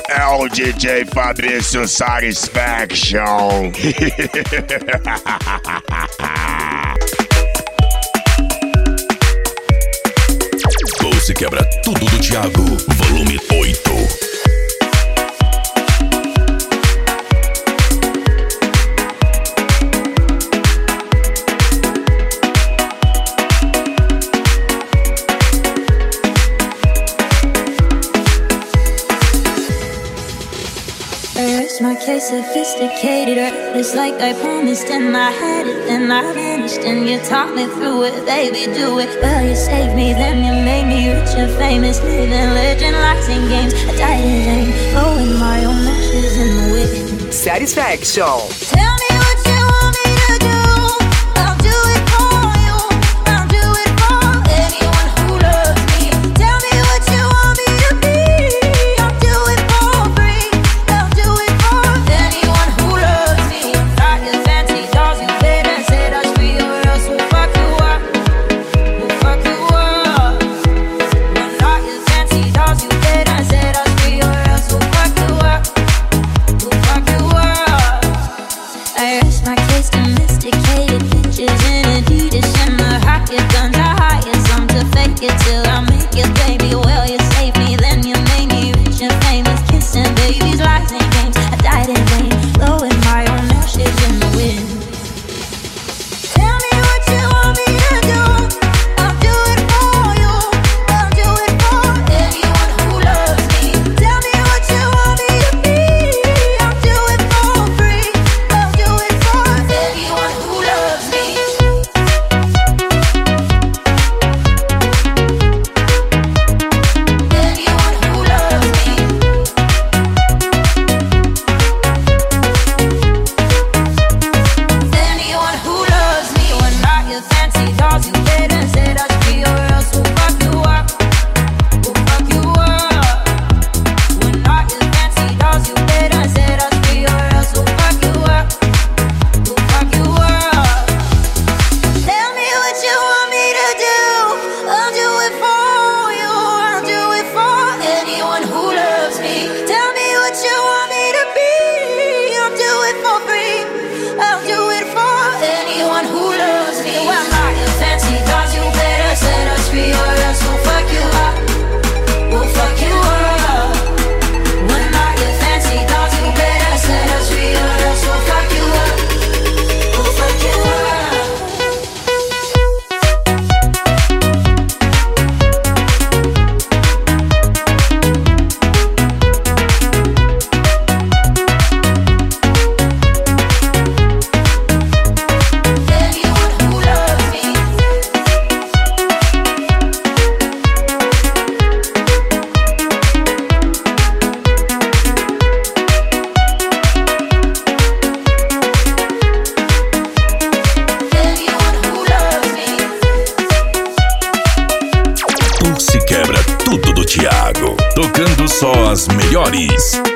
É o DJ Fabrício Satisfaction. Você quebra tudo do Thiago, volume 8. My case sophisticated, it's like I promised and I had it, then I vanished and you taught me through it, baby, do it. Well, you saved me, then you made me rich and famous, living legend, lies and games. I died in vain, throwing my own ashes in the wind. Satisfaction. Tell me what you want me to do, I'll do it for you, I'll do it for anyone who loves me. Tell me what you want me to be, I'll do it for free, I'll do it for anyone who loves me. Not your fancy dolls you paid and said I'll free or else we'll fuck you up, we'll fuck you up. Well, not your fancy dolls you paid and said I'll free or else we'll fuck you up, we'll fuck you up. I rest my case, domesticated bitches in Adidas and my hockey guns. I hire some to fake it till I make it, baby. Well, you saved me, then you made me rich and famous, kissing babies, lies and games. I died in vain, blowing my own ashes in the wind. Tell me what you want me to do, I'll do it for you, I'll do it for anyone who loves me. Tell me what you want me to be, I'll do it for free, I'll do it for anyone who loves me. Anyone who loves me. Anyone who loves me. We're not your fancy dolls you paid and said I'll free or else we'll fuck you up, we'll fuck you up. We're not your fancy dolls you paid and said I'll free or else we'll fuck you up, we'll fuck you up. Tell me what you want me to do, I'll do it for you, I'll do it for anyone who loves me. Tell me what you want me to be, I'll do it for free, I'll do it for anyone who loves me. Well, I'm not your fancy dolls you better set us free or else we'll fuck you up, we'll fuck you up. We're not your fancy dolls you better set us free or else we'll fuck you up, we'll fuck you up. Anyone who loves me. Anyone who loves me. Se quebra tudo do Thiago, tocando só as melhores.